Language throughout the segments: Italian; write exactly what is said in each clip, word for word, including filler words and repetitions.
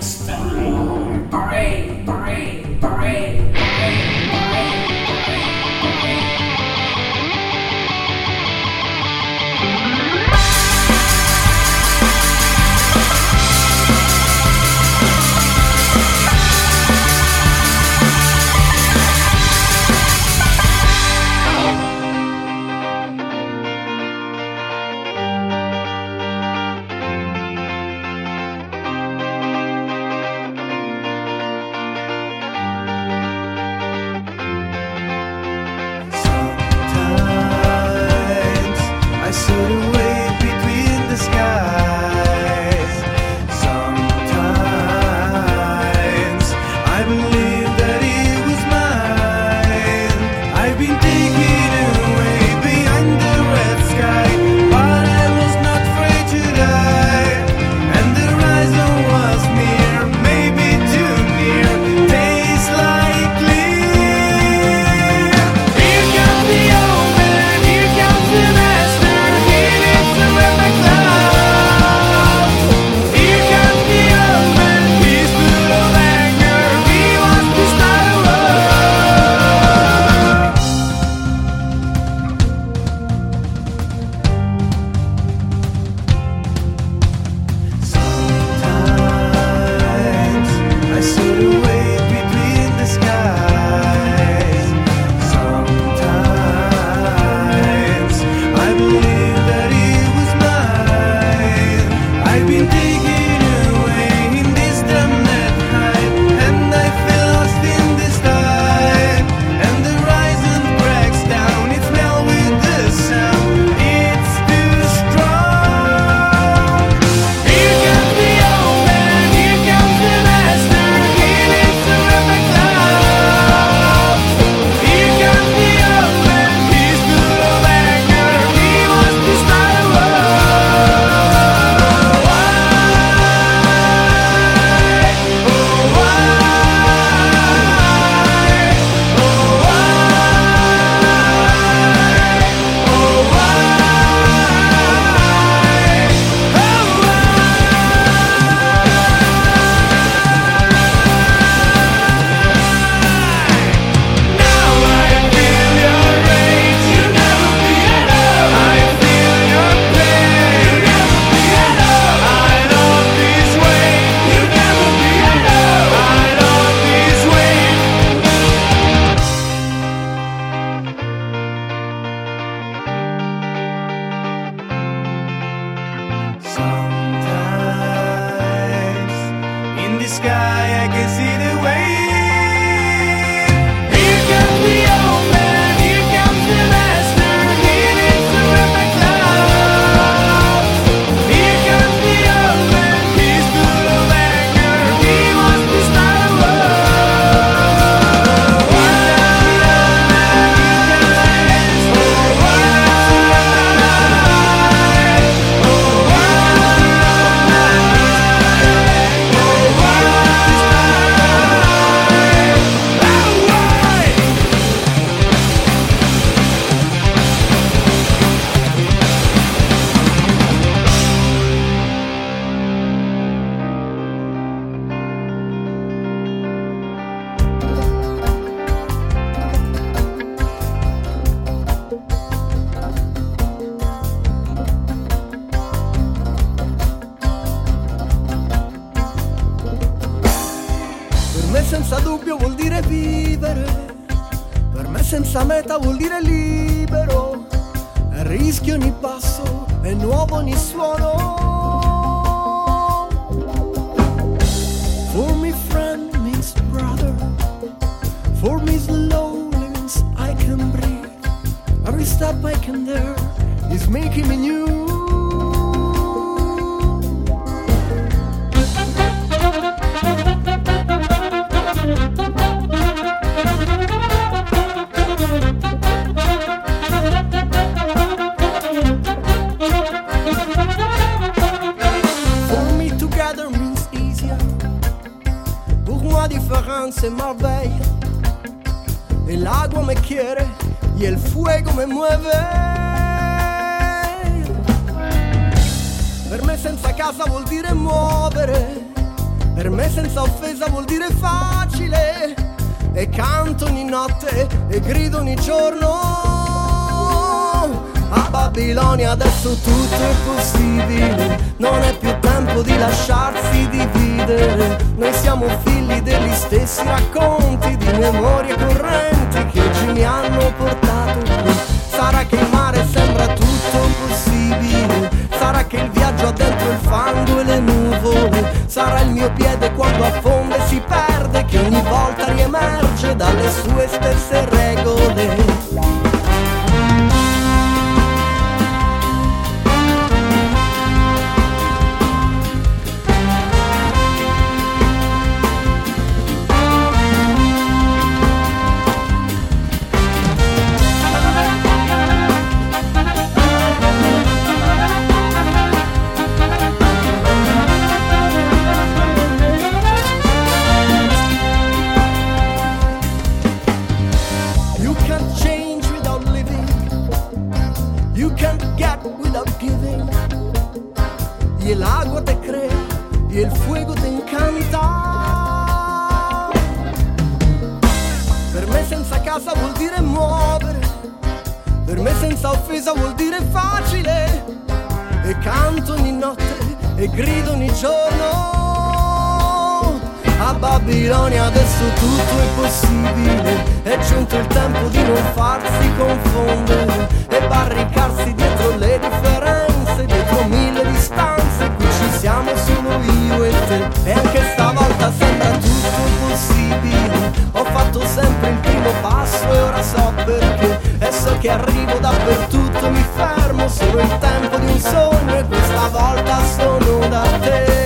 style. Parade, parade, parade, parade, parade. senza dubbio vuol dire vivere, per me senza meta vuol dire libero, è rischio ogni passo, è nuovo ogni suono. For me friend means brother, for me slowly means I can breathe, every step I can dare is making me new. Diferencia Marbella, el agua me quiere y el fuego me mueve. Per me senza casa vuol dire muovere, per me senza offesa vuol dire facile, e canto ogni notte e grido ogni giorno. A Babilonia adesso tutto è possibile, non è più tempo di lasciarsi dividere. Noi siamo figli degli stessi racconti di memorie correnti che oggi mi hanno portato qui. Sarà che il mare sembra tutto possibile, sarà che il viaggio ha dentro il fango e le nuvole, sarà il mio piede quando affonda e si perde, che ogni volta riemerge dalle sue stesse regole. Y el agua te crea y el fuego te incanta. Per me senza casa vuol dire muovere, per me senza offesa vuol dire facile, e canto ogni notte e grido ogni giorno. A Babilonia adesso tutto è possibile, è giunto il tempo di non farsi confondere e barricarsi dietro le differenze, dietro mille distanze. Qui ci siamo solo io e te, e anche stavolta sembra tutto possibile. Ho fatto sempre il primo passo e ora so perché, e so che arrivo dappertutto, mi fermo solo il tempo di un sogno, e questa volta sono da te.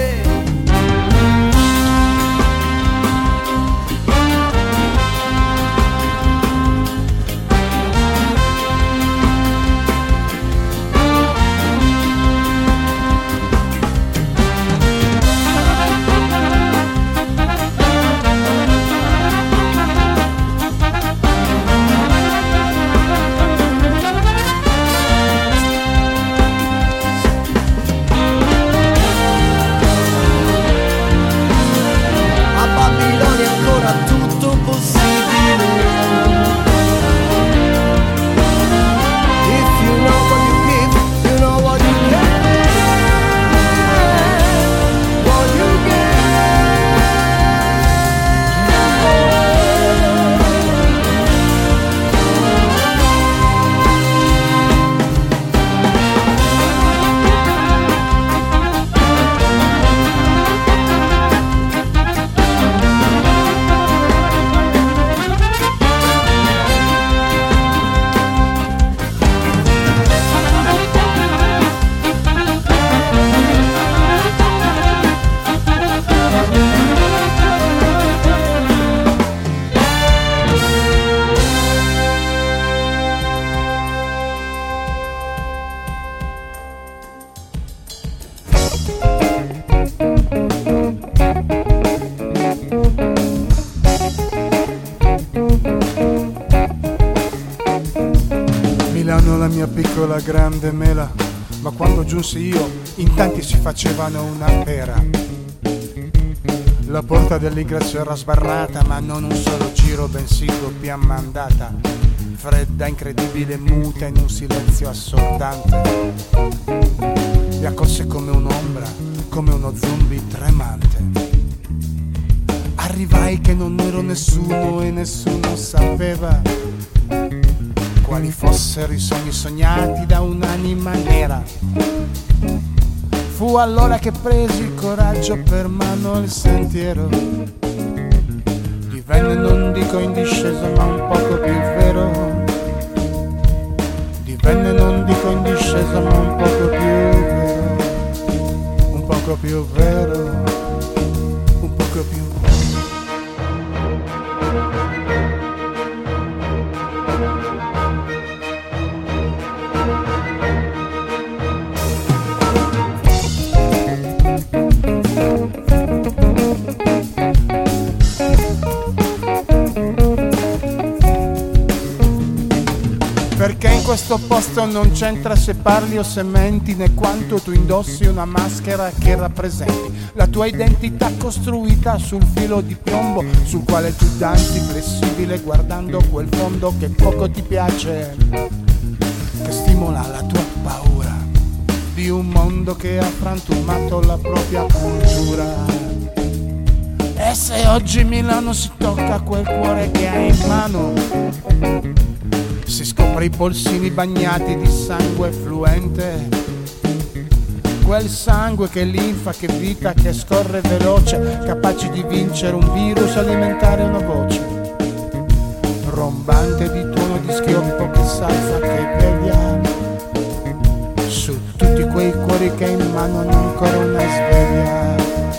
Piccola grande mela, ma quando giunsi io in tanti si facevano una pera. La porta dell'ingresso era sbarrata, ma non un solo giro bensì doppia mandata, fredda, incredibile, muta in un silenzio assordante. Mi accolse come un'ombra, come uno zombie tremante. Arrivai che non ero nessuno e nessuno sapeva quali fossero i sogni sognati da un'anima nera. Fu allora che presi il coraggio per mano il sentiero. Divenne, non dico in discesa, ma un poco più vero. Divenne, non dico in discesa, ma un poco più vero. Un poco più vero. Un poco più vero. questo posto non c'entra se parli o se menti, né quanto tu indossi una maschera che rappresenti la tua identità costruita sul filo di piombo sul quale tu danzi flessibile guardando quel fondo che poco ti piace, che stimola la tua paura di un mondo che ha frantumato la propria cultura. E se oggi Milano si tocca quel cuore che hai in mano, si scopre i polsini bagnati di sangue fluente, quel sangue che linfa, che vita, che scorre veloce, capaci di vincere un virus, alimentare una voce rombante di tuono di schioppo che salsa, che veglia su tutti quei cuori che in mano hanno ancora una sveglia.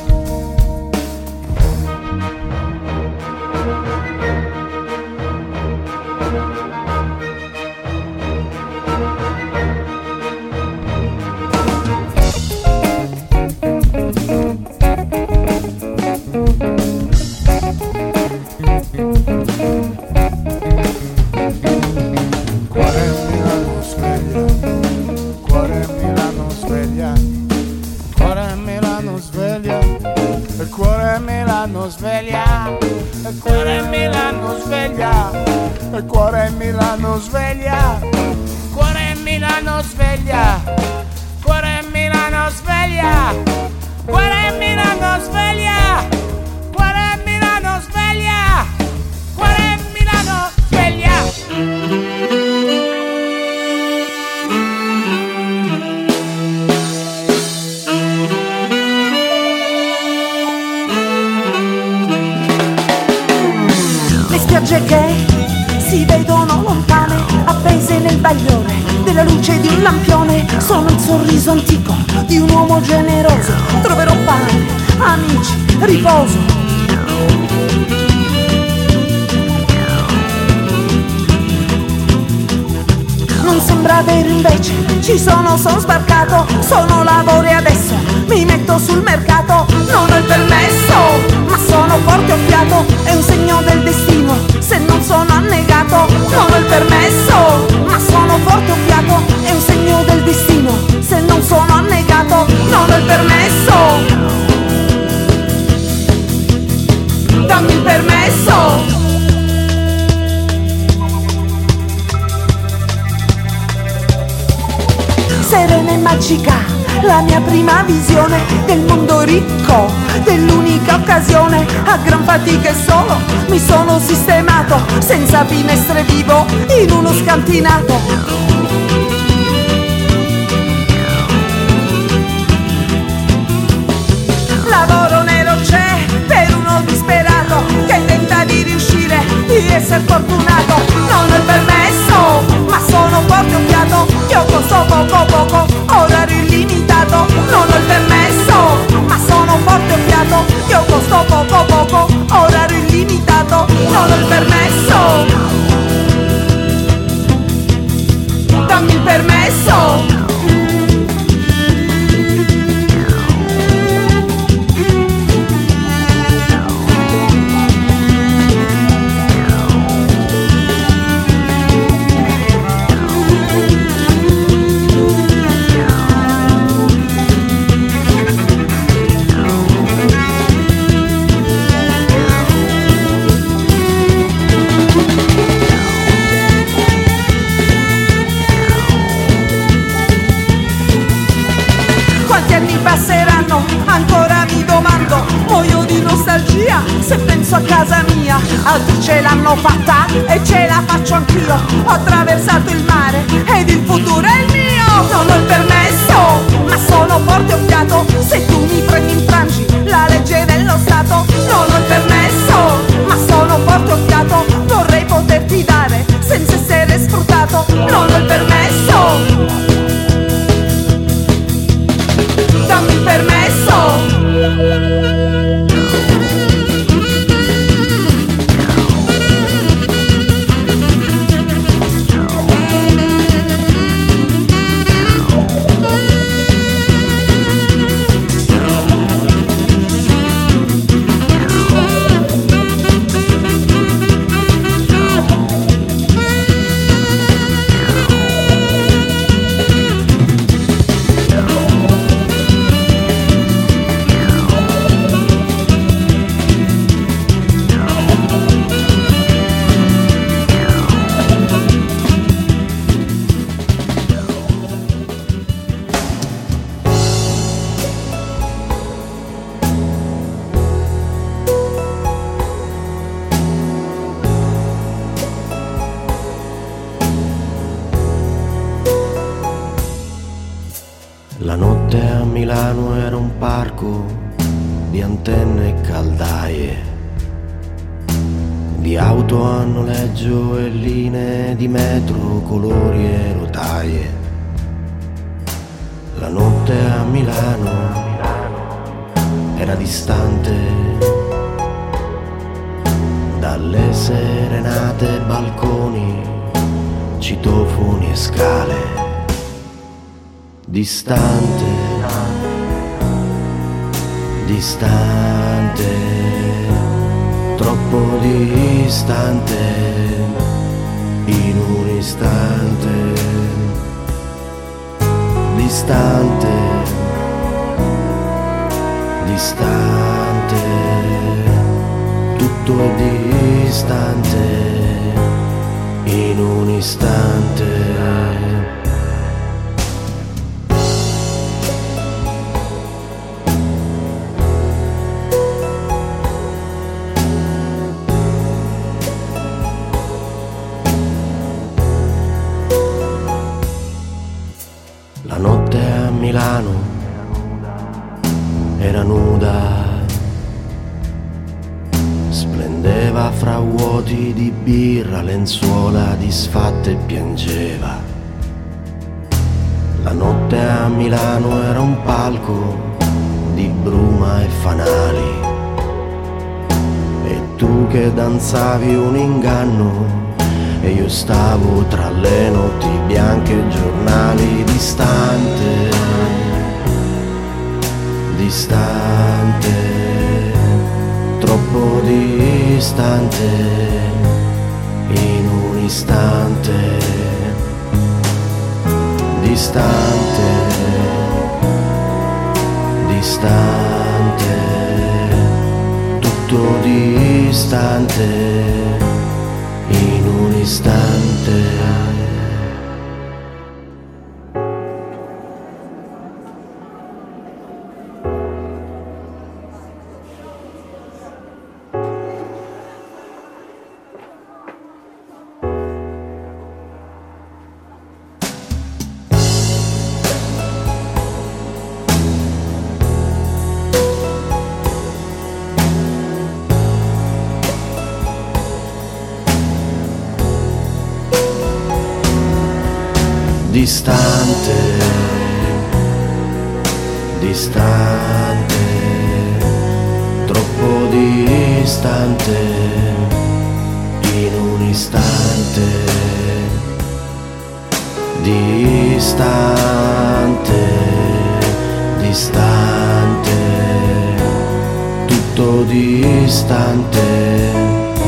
Sveglia, il cuore Milano sveglia, il cuore Milano sveglia, cuore Milano sveglia, cuore Milano sveglia, cuore Milano sveglia, cuore Milano sveglia, cuore Milano sveglia. Spiagge che si vedono lontane, appese nel bagliore della luce di un lampione, sono il sorriso antico di un uomo generoso. Troverò pane, amici, riposo. Non sembra vero invece, ci sono, sono sbarcato, sono lavoro e adesso mi metto sul mercato. Non ho il permesso, ma sono forte, ho fiato, è un segno del destino se non sono annegato. Non ho il permesso, ma sono forte, ho fiato, è un segno del destino se non sono annegato. Non ho il permesso, dammi il permesso. Serena e magica, la mia prima visione del mondo ricco, dell'unica occasione. A gran fatica e solo mi sono sistemato, senza finestre vivo in uno scantinato. Lavoro nero c'è per uno disperato che tenta di riuscire, di essere fortunato. Non ho il permesso, ma sono forte, ho fiato, io costo poco poco, orario illimitato. Non ho il permesso, ma sono forte, ho fiato, io costo poco poco, orario illimitato. Non ho il permesso, dammi il permesso. Passeranno, ancora mi domando, muoio di nostalgia se penso a casa mia. Altri ce l'hanno fatta e ce la faccio anch'io, ho attraversato il mare ed il futuro è il mio. Non ho il permesso, ma sono forte, ho fiato, se tu mi prendi in frangi la legge dello Stato. Non ho il permesso, ma sono forte, ho fiato, vorrei poterti dare senza essere sfruttato. Non ho il permesso, dammi il permesso. palco di antenne e caldaie, di auto a noleggio e linee di metro, colori e rotaie. La notte a Milano era distante dalle serenate, balconi, citofoni e scale. Distante, distante, troppo distante, in un istante, distante, distante, tutto è distante, in un istante. La notte a Milano era nuda, splendeva fra vuoti di birra, lenzuola disfatte e piangeva. La notte a Milano era un palco di bruma e fanali, e tu che danzavi un inganno e io stavo tra le notti bianche e giornali. Distante, distante, troppo distante, in un istante, distante, distante, tutto distante, in un istante. Distante, distante, troppo distante, in un istante, distante, distante, tutto distante.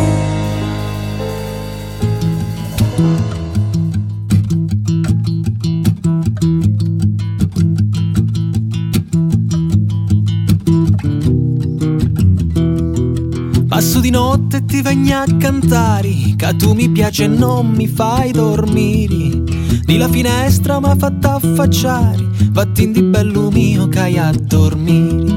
Passo di notte e ti vengo a cantare, che tu mi piace e non mi fai dormire. Di la finestra m'ha fatta affacciare, vatti di bello mio che hai a dormire.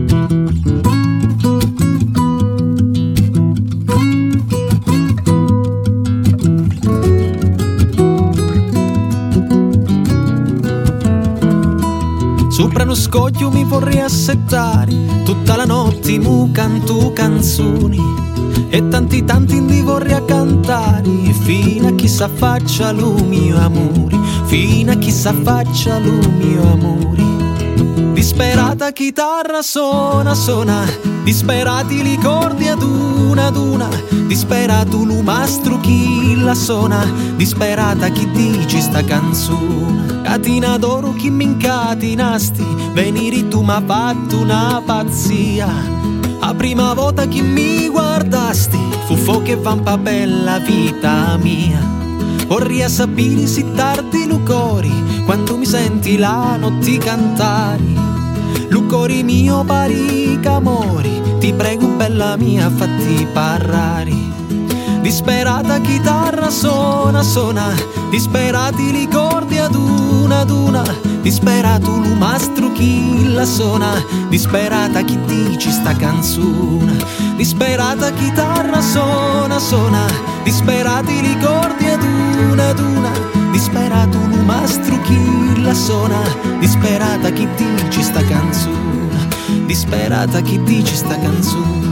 Sopra uno scoglio mi vorrei assettare, tutta la notte mu canto canzoni, e tanti tanti indi vorrei cantare, fino a chi s'affaccia lo mio amore, fino a chi s'affaccia lo mio amore. Disperata chitarra suona, suona, disperati ricordi ad una ad una, disperato lumastro chi la suona, disperata chi dice sta canzone. Catina d'oro chi mi incatinasti, venire tu m'ha fatto una pazzia. La prima volta che mi guardasti, fu fuoco che vampa bella vita mia. Vorrei sapere se tardi lucori, quando mi senti la notte cantare. Lucori mio pari amori, ti prego bella mia fatti parlare. Disperata chitarra suona, suona, disperati ricordi ad una ad una, disperato lumastro chi la suona, disperata chi dice sta canzone. Disperata chitarra suona, suona, disperati ricordi ad una ad una, disperato lumastro chi la suona, disperata chi dice sta canzone. disperata chi dici sta canzone.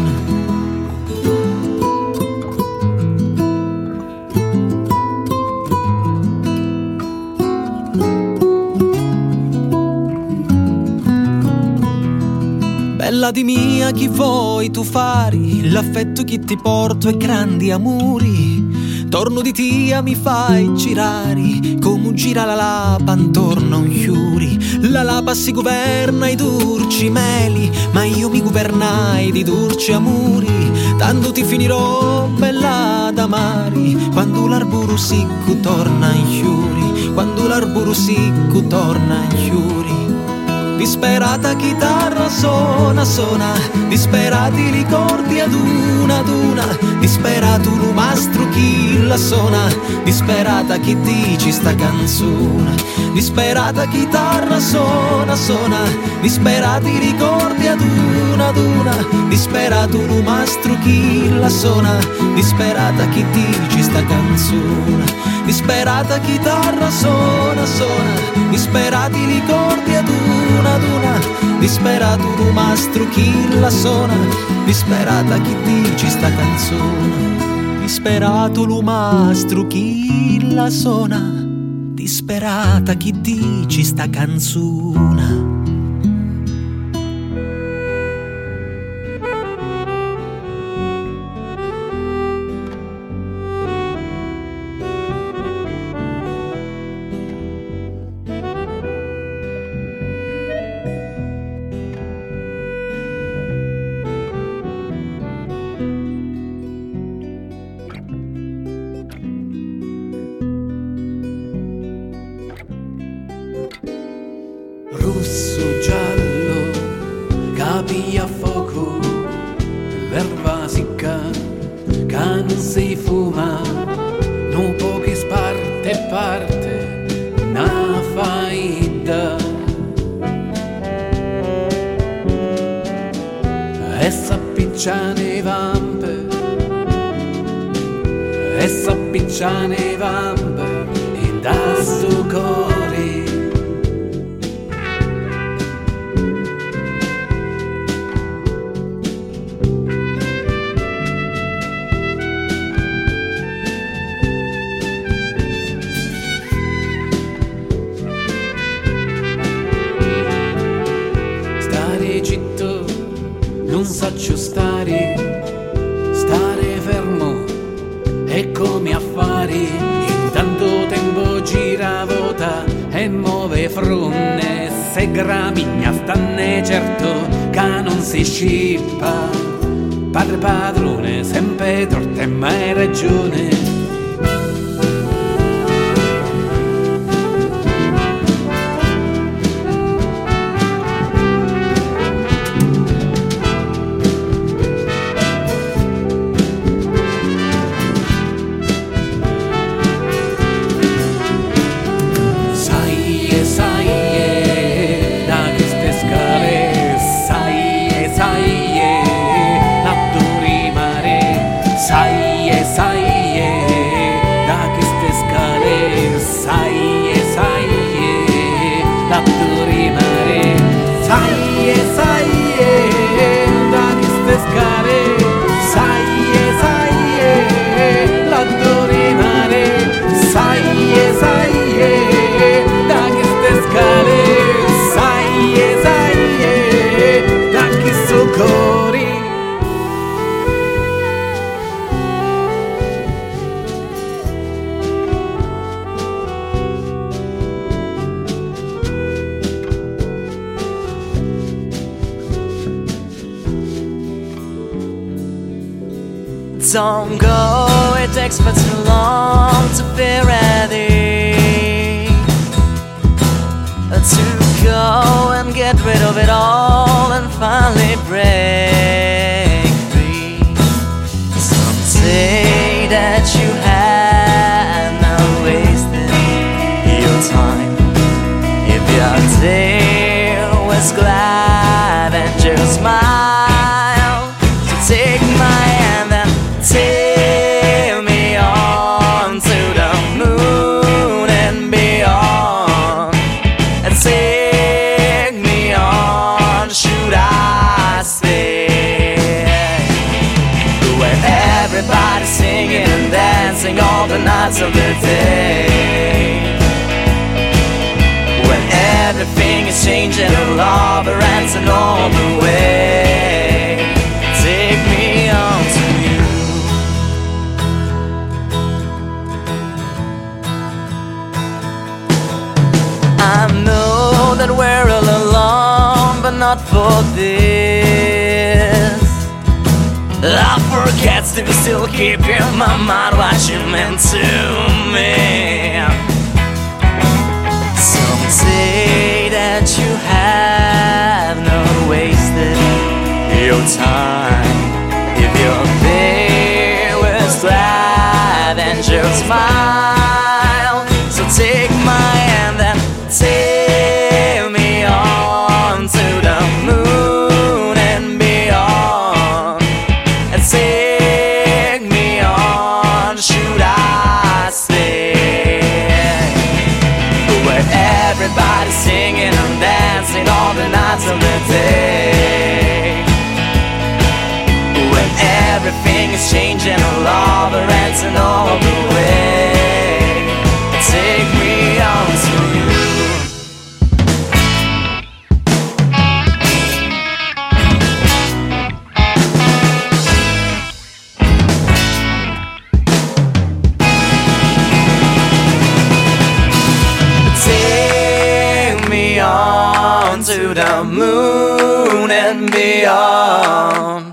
Bella di mia chi vuoi tu fari, l'affetto che ti porto e grandi amori. Torno di tia mi fai girare, come gira la lapa intorno a un fiori. La lapa si governa i durci meli, ma io mi governai di durci amori. Tanto ti finirò bella da mari, quando l'arboro sicco torna in fiori, quando l'arboro sicco torna in fiori. Disperata chitarra suona, suona, disperati ricordi ad una ad una, disperato lumastro chi la suona, disperata chi dici sta canzone. Disperata chitarra suona, suona, disperati ricordi ad una ad una, disperato lumastro chi la suona, disperata chi dici sta canzone. Disperata chitarra suona, suona, disperati ricordi ad una ad una, disperato lumastro chi la suona, disperata chi dici sta canzone. Disperato lumastro chi la suona, disperata chi dici sta canzone. Rosso, giallo, capi a fuoco, l'erba secca, che non si fuma, non pochi sparte e parte, una faida. E s'appicciane vampe, e s'appicciane vampe, in da sto cuore. Non saccio stare, stare fermo e come affari, intanto tempo gira vota e muove fronne, se gramigna stanne certo che non si scippa, padre padrone sempre torta e mai ragione. Don't go, it takes but too long to be ready to go and get rid of it all and finally break free. Some say that you had no wasted your time. If your day was glad and just smile, so take my hand and take me on to the moon and beyond, and take me on, should I nights of the day. When everything is changing and love ends and all the way. Take me on to you. I know that we're all alone, but not for this. I forget to still keep in my mind what you meant to me. Some say that you have not wasted your time. If you're there with glad and just smile. So take my hand and take me on to the moon and beyond. And take me on, should I stay? Where everybody's singing and dancing all the nights of the day. When everything is changing and love ends and all the way. Take me on to you. Take me on to the moon and beyond.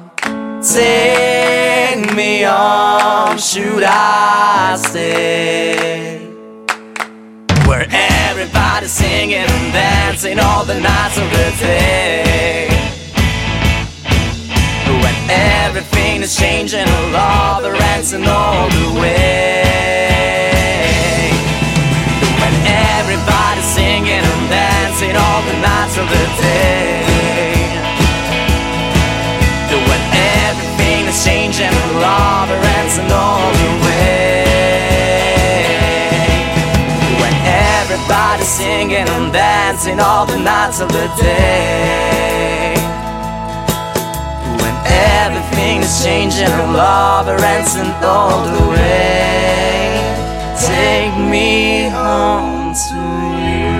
Take me on, should I stay? Where everybody's singing and dancing all the nights of the day. When everything is changing, love ends and all the way. When everybody's singing and dancing all the nights of the day. When everything is changing, love ends and all the way. When everybody's singing and dancing all the nights of the day. When everything is changing, love ends and all the way. Take me home to you.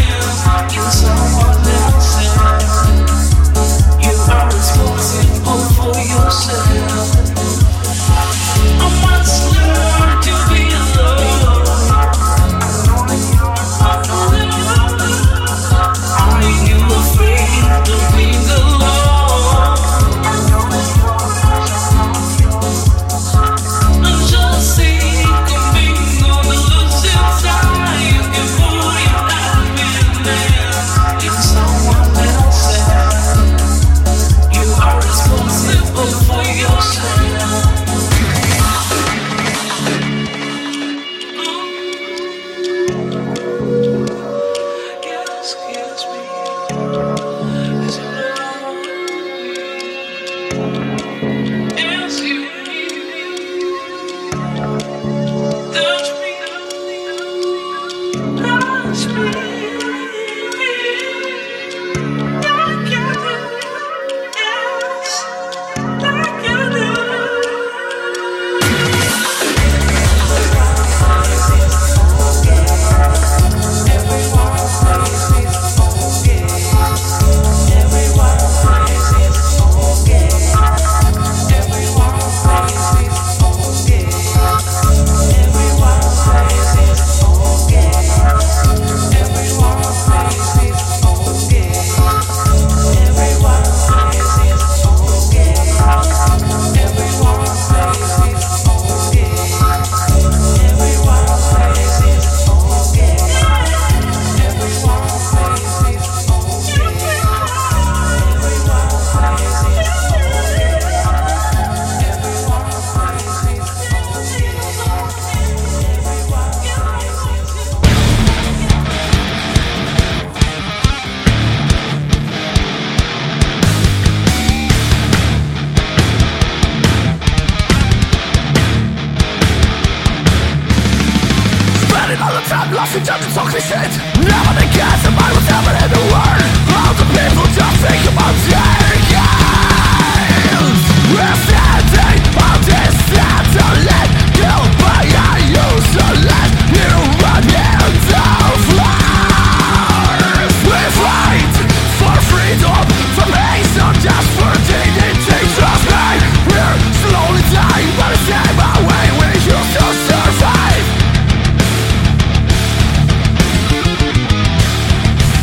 Survive.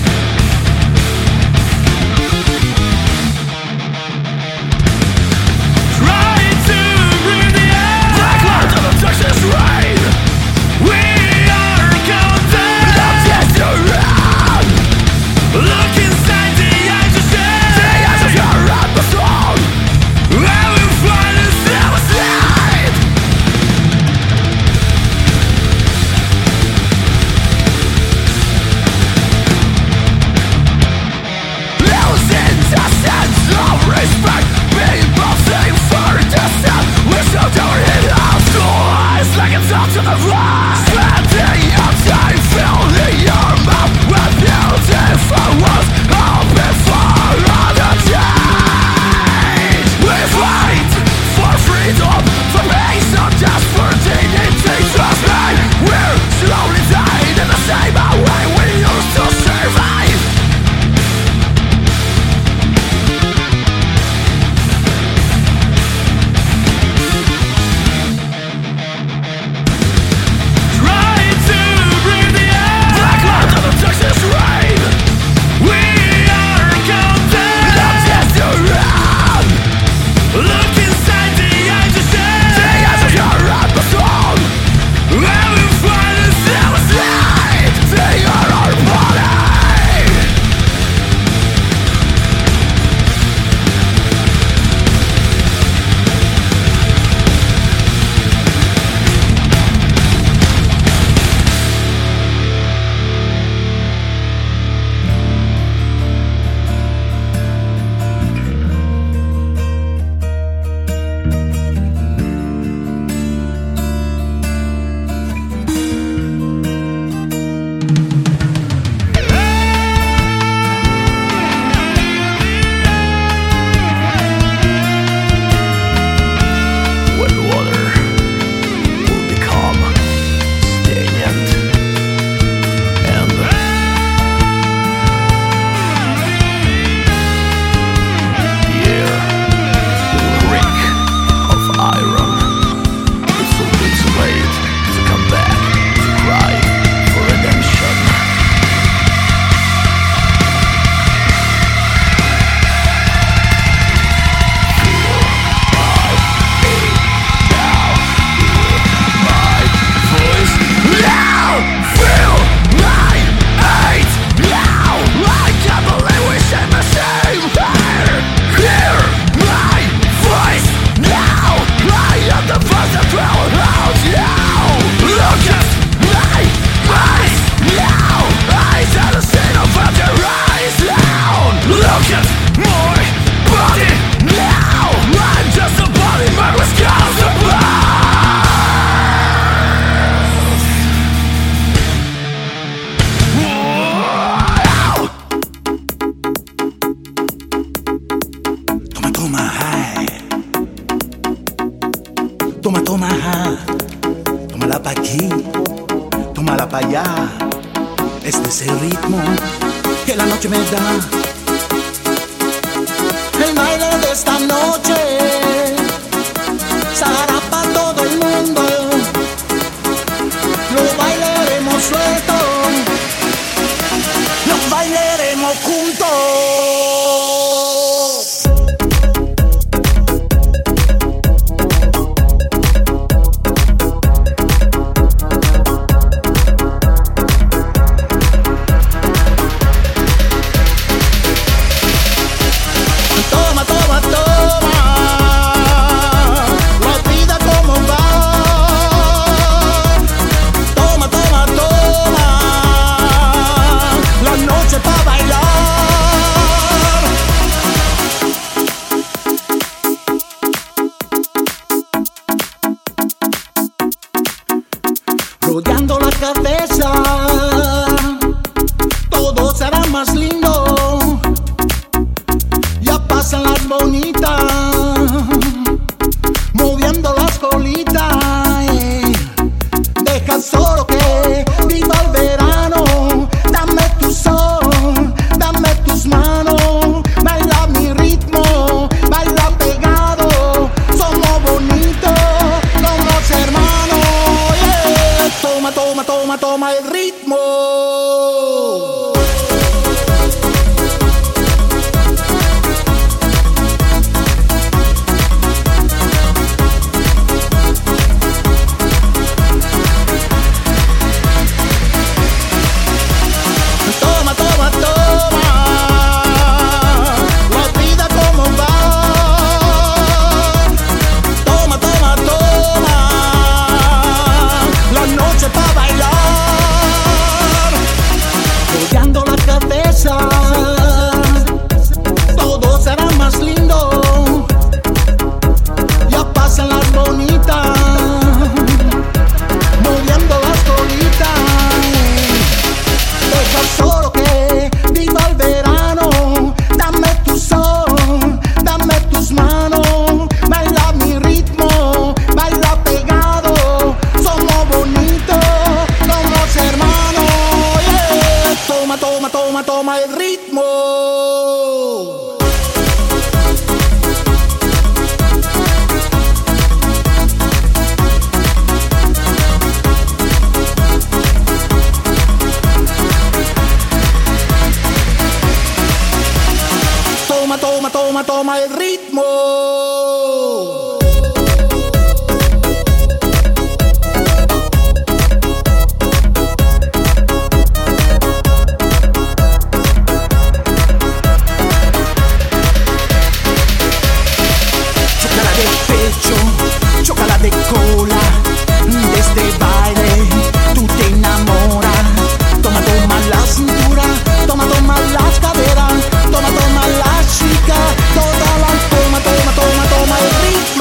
Toma, toma, tómala pa' aquí, tómala pa' allá. Este es el ritmo que la noche me da. El baile de esta noche será para todo el mundo. Lo bailaremos suelto, lo bailaremos juntos. Rodeando la cabeza, todo será más lindo. Ya pasan las bonitas, moviendo las colitas. eh. Deja solo que viva el verano. Dame tu sol, dame tus manos. Baila mi ritmo, baila pegado. Somos bonitos, somos hermanos. Toma, toma, toma, toma el ritmo. Toma, toma, toma. La vida como va. Toma, toma, toma. La noche pa' bailar, rodeando la cabeza, todo será más lindo. Ya pasan las bonitas, moviendo las colitas. Deja solo que viva el verano. Dame tu sol, dame tus manos. Baila mi ritmo, baila pegado. Somos bonitos, somos hermanos. Yeah. Toma, toma, toma, toma el ritmo. Toma, toma, toma, toma el ritmo. Chócala de pecho, chócala de cola. De este baile tú te enamoras. Toma, toma la cintura, toma, toma las caderas. Toma, toma la chica, toda la toma, toma, toma, toma el ritmo.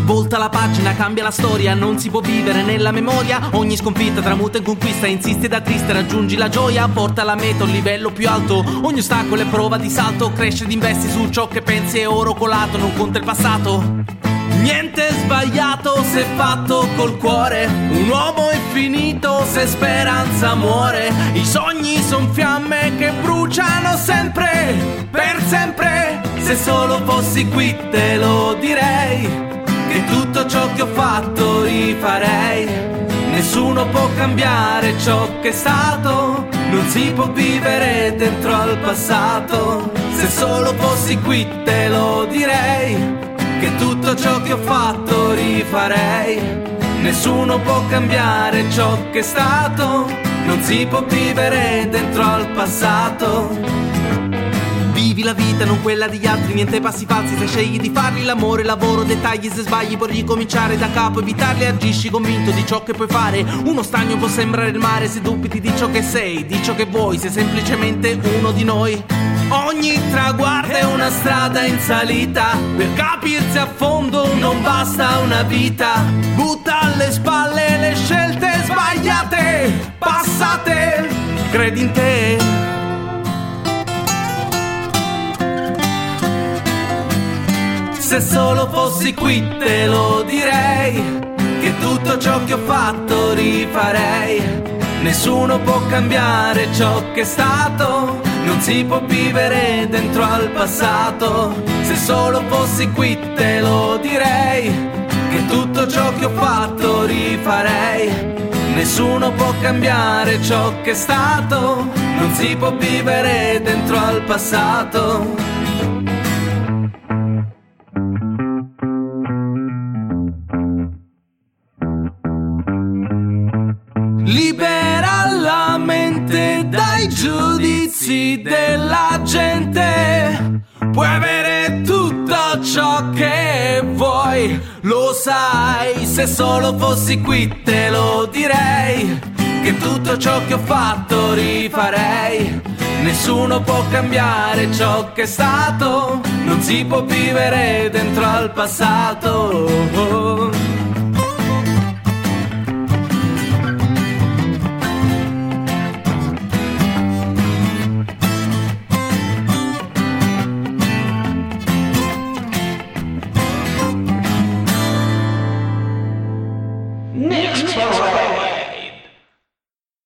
Volta la pagina, cambia la storia, non si può vivere nella memoria. Ogni sconfitta tramuta in conquista, insisti da triste, raggiungi la gioia. Porta la meta a un livello più alto, ogni ostacolo è prova di salto. Cresci ed investi su ciò che pensi è oro colato, non conta il passato. Niente è sbagliato se fatto col cuore, un uomo è finito se speranza muore. I sogni son fiamme che bruciano sempre, per sempre. Se solo fossi qui te lo direi, che tutto ciò che ho fatto rifarei. Nessuno può cambiare ciò che è stato, non si può vivere dentro al passato. Se solo fossi qui te lo direi, che tutto ciò che ho fatto rifarei. Nessuno può cambiare ciò che è stato, non si può vivere dentro al passato. Vivi la vita, non quella degli altri, niente passi falsi se scegli di farli. L'amore, lavoro, dettagli, se sbagli puoi ricominciare da capo, evitarli. Agisci convinto di ciò che puoi fare. Uno stagno può sembrare il mare se dubiti di ciò che sei, di ciò che vuoi, sei semplicemente uno di noi. Ogni traguardo è una strada in salita, per capirsi a fondo non basta una vita. Butta alle spalle le scelte sbagliate, passate, credi in te. Se solo fossi qui te lo direi, che tutto ciò che ho fatto rifarei. Nessuno può cambiare ciò che è stato, non si può vivere dentro al passato. Se solo fossi qui te lo direi, che tutto ciò che ho fatto rifarei. Nessuno può cambiare ciò che è stato, non si può vivere dentro al passato. Libera la mente dai giudizi della gente. Puoi avere tutto ciò che vuoi, lo sai. Se solo fossi qui te lo direi, che tutto ciò che ho fatto rifarei. Nessuno può cambiare ciò che è stato, non si può vivere dentro al passato.